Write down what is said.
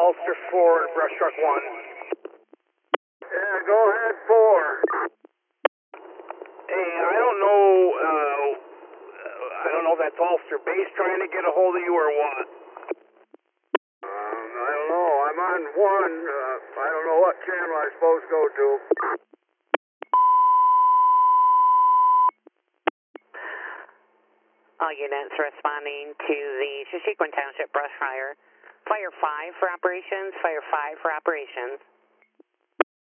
Ulster 4, brush truck 1. Yeah, go ahead, 4. Hey, I don't know, if that's Ulster Base trying to get a hold of you or what. I don't know. I'm on 1. I don't know what channel I'm supposed to go to. All units responding to the Shashequin Township brush fire. Fire 5 for operations. Fire 5 for operations.